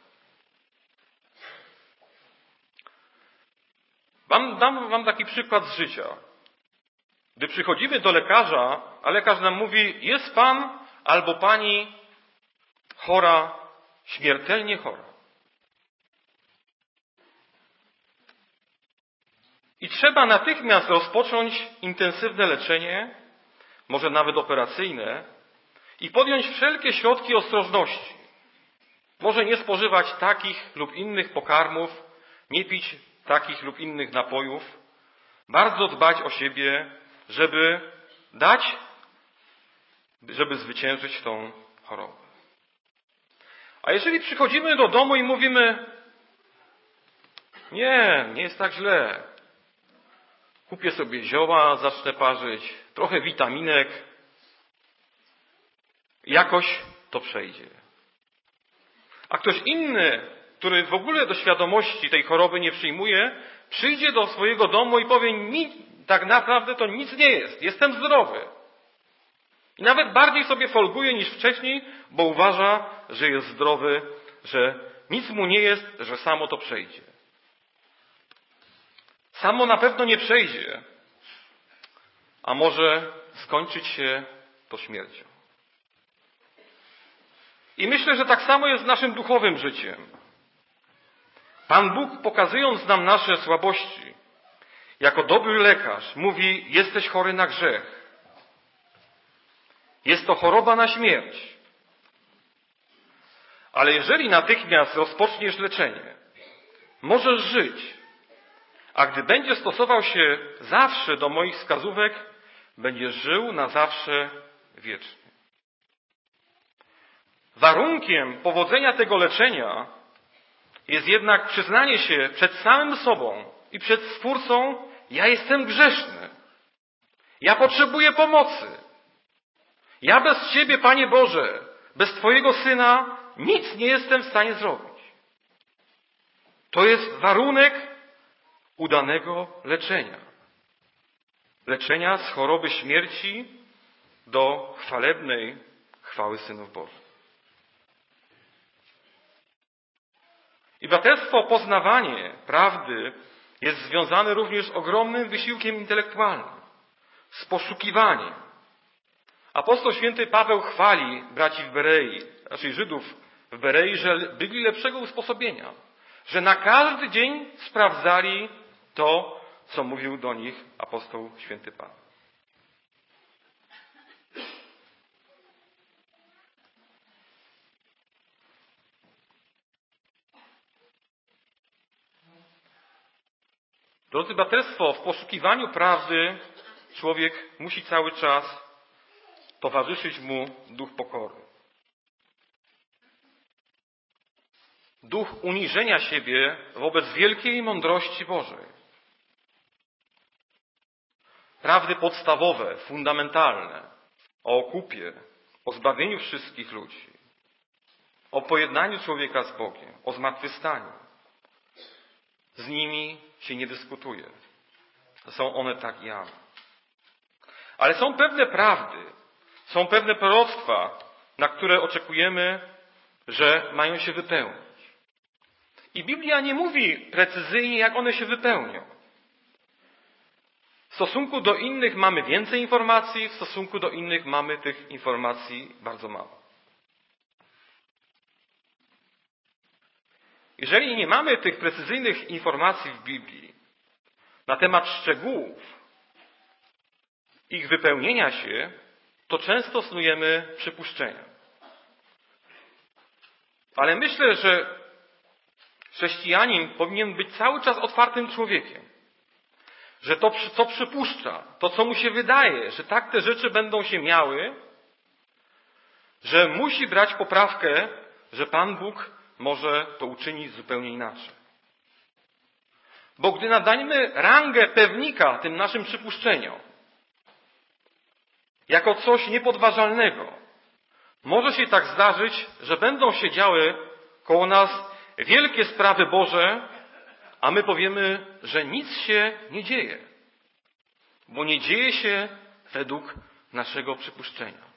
Speaker 1: Dam wam taki przykład z życia. Gdy przychodzimy do lekarza, a lekarz nam mówi, jest pan albo pani chora, śmiertelnie chora. I trzeba natychmiast rozpocząć intensywne leczenie, może nawet operacyjne, i podjąć wszelkie środki ostrożności. Może nie spożywać takich lub innych pokarmów, nie pić takich lub innych napojów, bardzo dbać o siebie, żeby zwyciężyć tą chorobę. A jeżeli przychodzimy do domu i mówimy, nie jest tak źle, kupię sobie zioła, zacznę parzyć, trochę witaminek, jakoś to przejdzie. A ktoś inny, który w ogóle do świadomości tej choroby nie przyjmuje, przyjdzie do swojego domu i powie, mi tak naprawdę to nic nie jest, jestem zdrowy. I nawet bardziej sobie folguje niż wcześniej, bo uważa, że jest zdrowy, że nic mu nie jest, że samo to przejdzie. Samo na pewno nie przejdzie, a może skończyć się to śmiercią. I myślę, że tak samo jest z naszym duchowym życiem. Pan Bóg, pokazując nam nasze słabości, jako dobry lekarz, mówi, jesteś chory na grzech. Jest to choroba na śmierć. Ale jeżeli natychmiast rozpoczniesz leczenie, możesz żyć. A gdy będziesz stosował się zawsze do moich wskazówek, będziesz żył na zawsze wiecznie. Warunkiem powodzenia tego leczenia jest jednak przyznanie się przed samym sobą i przed Stwórcą, ja jestem grzeszny. Ja potrzebuję pomocy. Ja bez Ciebie, Panie Boże, bez Twojego Syna nic nie jestem w stanie zrobić. To jest warunek udanego leczenia. Leczenia z choroby śmierci do chwalebnej chwały synów Bożych. I braterstwo, poznawanie prawdy jest związane również z ogromnym wysiłkiem intelektualnym, z poszukiwaniem. Apostoł święty Paweł chwali braci w Berei, raczej Żydów w Berei, że byli lepszego usposobienia, że na każdy dzień sprawdzali to, co mówił do nich apostoł święty Paweł. Drodzy braterstwo, w poszukiwaniu prawdy człowiek musi cały czas towarzyszyć mu duch pokory. Duch uniżenia siebie wobec wielkiej mądrości Bożej. Prawdy podstawowe, fundamentalne o okupie, o zbawieniu wszystkich ludzi, o pojednaniu człowieka z Bogiem, o zmartwychwstaniu. Z nimi się nie dyskutuje. Są one tak jawne. Ale są pewne prawdy, są pewne proroctwa, na które oczekujemy, że mają się wypełnić. I Biblia nie mówi precyzyjnie, jak one się wypełnią. W stosunku do innych mamy więcej informacji, w stosunku do innych mamy tych informacji bardzo mało. Jeżeli nie mamy tych precyzyjnych informacji w Biblii na temat szczegółów ich wypełnienia się, to często snujemy przypuszczenia. Ale myślę, że chrześcijanin powinien być cały czas otwartym człowiekiem. Że to, co przypuszcza, to, co mu się wydaje, że tak te rzeczy będą się miały, że musi brać poprawkę, że Pan Bóg może to uczynić zupełnie inaczej. Bo gdy nadajemy rangę pewnika tym naszym przypuszczeniom, jako coś niepodważalnego, może się tak zdarzyć, że będą się działy koło nas wielkie sprawy Boże, a my powiemy, że nic się nie dzieje. Bo nie dzieje się według naszego przypuszczenia.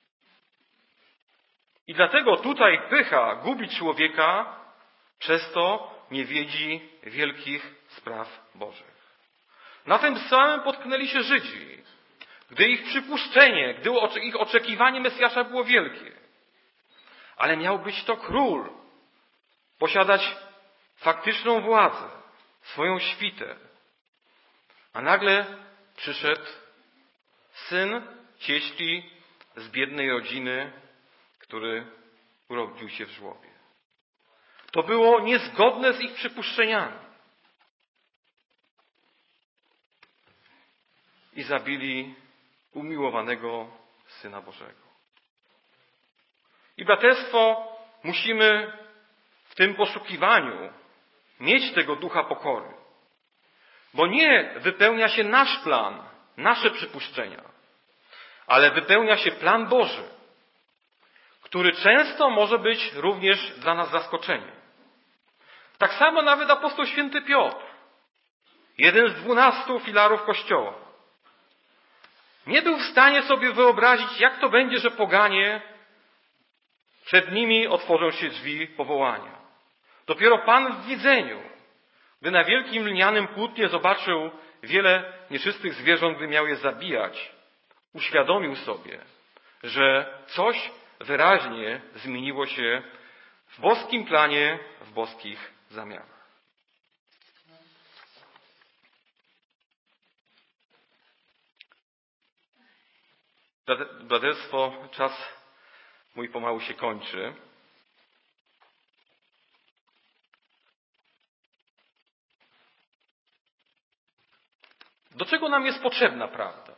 Speaker 1: I dlatego tutaj pycha gubi człowieka, przez to nie wiedzi wielkich spraw Bożych. Na tym samym potknęli się Żydzi, gdy ich przypuszczenie, gdy ich oczekiwanie Mesjasza było wielkie. Ale miał być to król, posiadać faktyczną władzę, swoją świtę. A nagle przyszedł syn cieśli z biednej rodziny, który urodził się w żłobie. To było niezgodne z ich przypuszczeniami. I zabili umiłowanego Syna Bożego. I braterstwo, musimy w tym poszukiwaniu mieć tego ducha pokory. Bo nie wypełnia się nasz plan, nasze przypuszczenia, ale wypełnia się plan Boży, który często może być również dla nas zaskoczeniem. Tak samo nawet apostoł święty Piotr, jeden z 12 filarów Kościoła, nie był w stanie sobie wyobrazić, jak to będzie, że poganie przed nimi otworzą się drzwi powołania. Dopiero Pan w widzeniu, gdy na wielkim lnianym płótnie zobaczył wiele nieczystych zwierząt, gdy miał je zabijać, uświadomił sobie, że coś wyraźnie zmieniło się w boskim planie, w boskich zamiarach. Braterstwo, czas mój pomału się kończy. Do czego nam jest potrzebna prawda?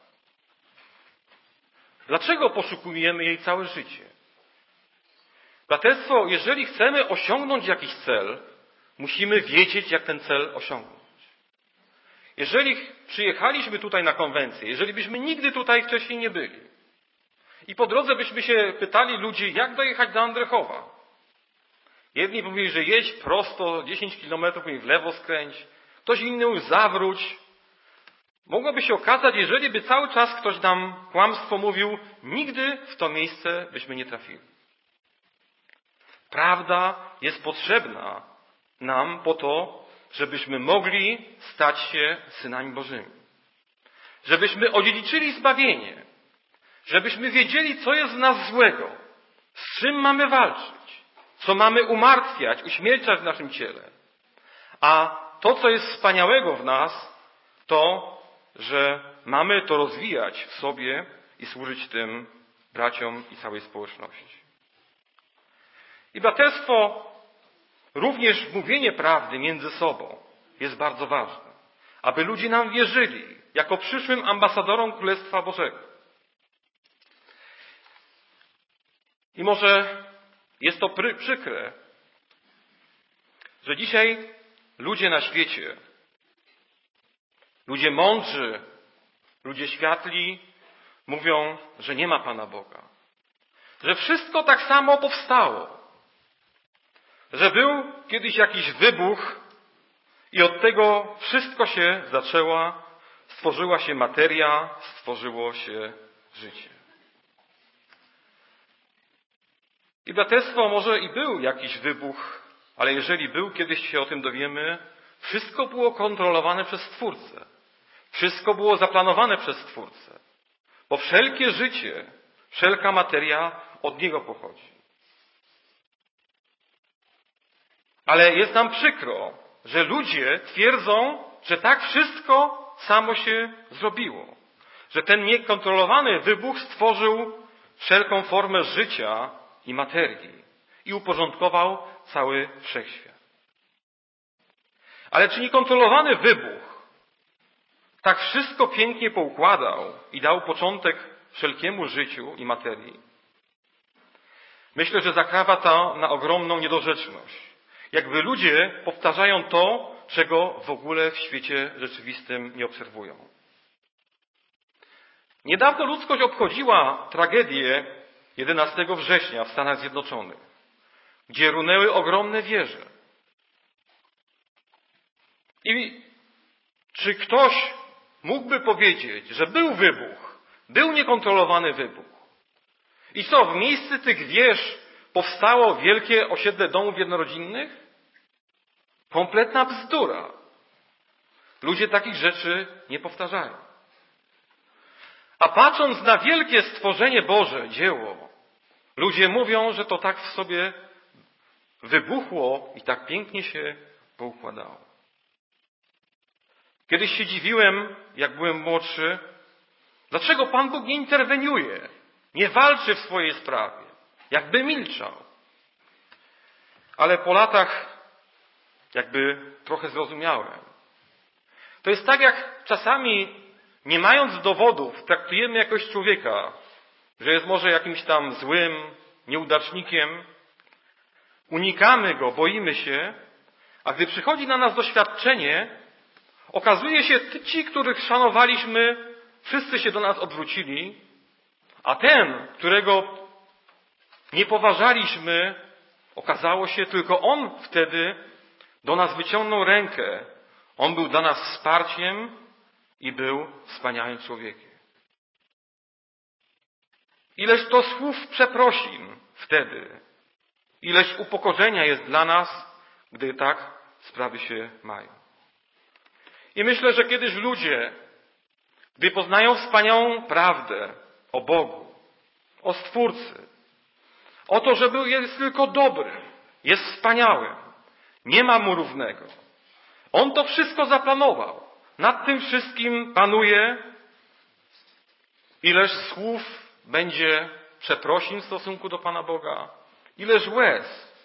Speaker 1: Dlaczego poszukujemy jej całe życie? Braterstwo, jeżeli chcemy osiągnąć jakiś cel, musimy wiedzieć, jak ten cel osiągnąć. Jeżeli przyjechaliśmy tutaj na konwencję, jeżeli byśmy nigdy tutaj wcześniej nie byli i po drodze byśmy się pytali ludzi, jak dojechać do Andrychowa. Jedni mówili, że jedź prosto, 10 kilometrów i w lewo skręć. Ktoś inny mówił, zawróć. Mogłoby się okazać, jeżeli by cały czas ktoś nam kłamstwo mówił, nigdy w to miejsce byśmy nie trafili. Prawda jest potrzebna nam po to, żebyśmy mogli stać się synami Bożymi. Żebyśmy odziedziczyli zbawienie. Żebyśmy wiedzieli, co jest w nas złego. Z czym mamy walczyć. Co mamy umartwiać, uśmiercać w naszym ciele. A to, co jest wspaniałego w nas, to, że mamy to rozwijać w sobie i służyć tym braciom i całej społeczności. I braterstwo, również mówienie prawdy między sobą jest bardzo ważne. Aby ludzie nam wierzyli, jako przyszłym ambasadorom Królestwa Bożego. I może jest to przykre, że dzisiaj ludzie na świecie, ludzie mądrzy, ludzie światli mówią, że nie ma Pana Boga. Że wszystko tak samo powstało. Że był kiedyś jakiś wybuch i od tego wszystko się zaczęło, stworzyła się materia, stworzyło się życie. I braterstwo, może i był jakiś wybuch, ale jeżeli był, kiedyś się o tym dowiemy, wszystko było kontrolowane przez Stwórcę. Wszystko było zaplanowane przez Stwórcę. Bo wszelkie życie, wszelka materia od Niego pochodzi. Ale jest nam przykro, że ludzie twierdzą, że tak wszystko samo się zrobiło. Że ten niekontrolowany wybuch stworzył wszelką formę życia i materii i uporządkował cały wszechświat. Ale czy niekontrolowany wybuch tak wszystko pięknie poukładał i dał początek wszelkiemu życiu i materii? Myślę, że zakrawa to na ogromną niedorzeczność. Jakby ludzie powtarzają to, czego w ogóle w świecie rzeczywistym nie obserwują. Niedawno ludzkość obchodziła tragedię 11 września w Stanach Zjednoczonych, gdzie runęły ogromne wieże. I czy ktoś mógłby powiedzieć, że był wybuch, był niekontrolowany wybuch? I co, w miejscu tych wież powstało wielkie osiedle domów jednorodzinnych? Kompletna bzdura. Ludzie takich rzeczy nie powtarzają. A patrząc na wielkie stworzenie Boże, dzieło, ludzie mówią, że to tak w sobie wybuchło i tak pięknie się poukładało. Kiedyś się dziwiłem, jak byłem młodszy, dlaczego Pan Bóg nie interweniuje, nie walczy w swojej sprawie, jakby milczał. Ale po latach jakby trochę zrozumiałem. To jest tak, jak czasami, nie mając dowodów, traktujemy jakoś człowieka, że jest może jakimś tam złym, nieudacznikiem, unikamy go, boimy się, a gdy przychodzi na nas doświadczenie, okazuje się, ci, których szanowaliśmy, wszyscy się do nas odwrócili, a ten, którego nie poważaliśmy, okazało się, tylko on wtedy do nas wyciągnął rękę. On był dla nas wsparciem i był wspaniałym człowiekiem. Ileż to słów przeprosin wtedy. Ileż upokorzenia jest dla nas, gdy tak sprawy się mają. I myślę, że kiedyś ludzie, gdy poznają wspaniałą prawdę o Bogu, o Stwórcy, o to, że jest tylko dobry, jest wspaniałym, nie ma mu równego. On to wszystko zaplanował. Nad tym wszystkim panuje. Ileż słów będzie przeprosin w stosunku do Pana Boga, ileż łez,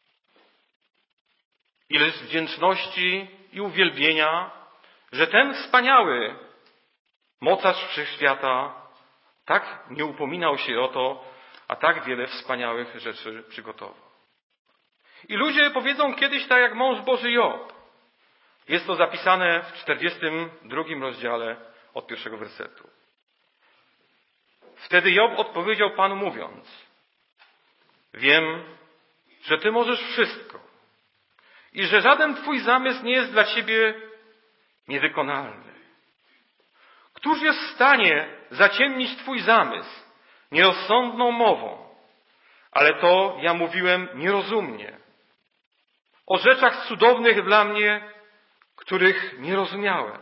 Speaker 1: ileż wdzięczności i uwielbienia, że ten wspaniały mocarz wszechświata tak nie upominał się o to, a tak wiele wspaniałych rzeczy przygotował. I ludzie powiedzą kiedyś tak jak mąż Boży Job. Jest to zapisane w 42 rozdziale od 1 wersetu. Wtedy Job odpowiedział Panu mówiąc: wiem, że Ty możesz wszystko i że żaden Twój zamysł nie jest dla Ciebie niewykonalny. Któż jest w stanie zaciemnić Twój zamysł nierozsądną mową? Ale to ja mówiłem nierozumnie. o rzeczach cudownych dla mnie, których nie rozumiałem.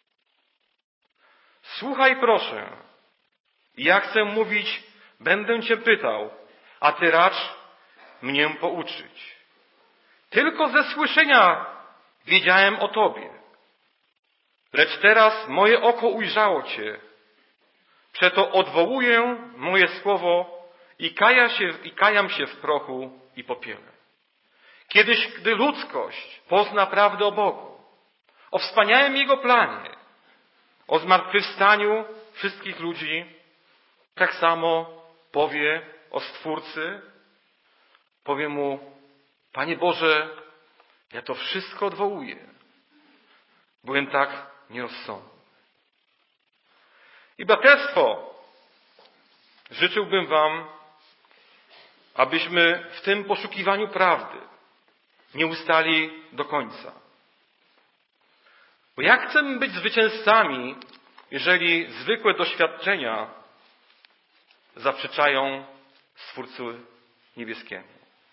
Speaker 1: Słuchaj proszę, ja chcę mówić, będę Cię pytał, a Ty racz mnie pouczyć. Tylko ze słyszenia wiedziałem o Tobie, lecz teraz moje oko ujrzało Cię. Przeto odwołuję moje słowo i kajam się w prochu i popiele. Kiedyś, gdy ludzkość pozna prawdę o Bogu, o wspaniałym Jego planie, o zmartwychwstaniu wszystkich ludzi, tak samo powie o Stwórcy, powie Mu: Panie Boże, ja to wszystko odwołuję. Byłem tak nierozsądny. I braterstwo, życzyłbym Wam, abyśmy w tym poszukiwaniu prawdy nie ustali do końca. Bo jak chcemy być zwycięzcami, jeżeli zwykłe doświadczenia zaprzeczają Stwórcy Niebieskiemu?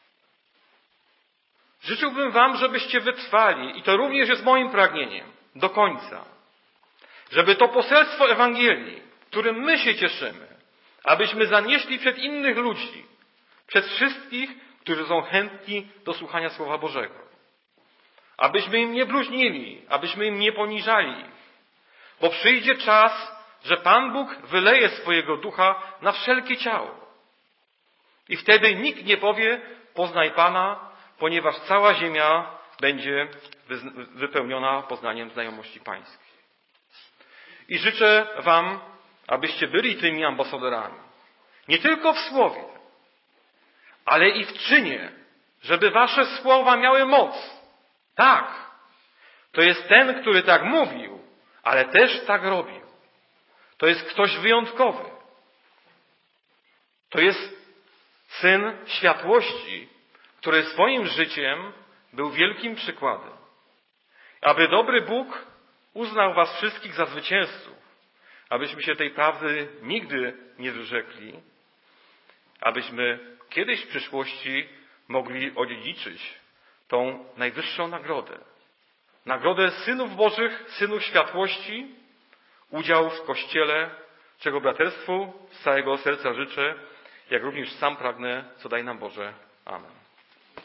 Speaker 1: Życzyłbym Wam, żebyście wytrwali, i to również jest moim pragnieniem, do końca. Żeby to poselstwo Ewangelii, którym my się cieszymy, abyśmy zanieśli przed innych ludzi, przed wszystkich, którzy są chętni do słuchania Słowa Bożego. Abyśmy im nie bluźnili, abyśmy im nie poniżali ich. Bo przyjdzie czas, że Pan Bóg wyleje swojego ducha na wszelkie ciało. I wtedy nikt nie powie: poznaj Pana, ponieważ cała ziemia będzie wypełniona poznaniem znajomości Pańskiej. I życzę Wam, abyście byli tymi ambasadorami. Nie tylko w słowie, ale i w czynie, żeby Wasze słowa miały moc. Tak, to jest ten, który tak mówił, ale też tak robił. To jest ktoś wyjątkowy. To jest Syn światłości, który swoim życiem był wielkim przykładem. Aby dobry Bóg uznał Was wszystkich za zwycięzców, abyśmy się tej prawdy nigdy nie wyrzekli, abyśmy kiedyś w przyszłości mogli odziedziczyć tą najwyższą nagrodę. Nagrodę synów Bożych, synów światłości, udział w Kościele, czego braterstwu z całego serca życzę, jak również sam pragnę, co daj nam Boże. Amen.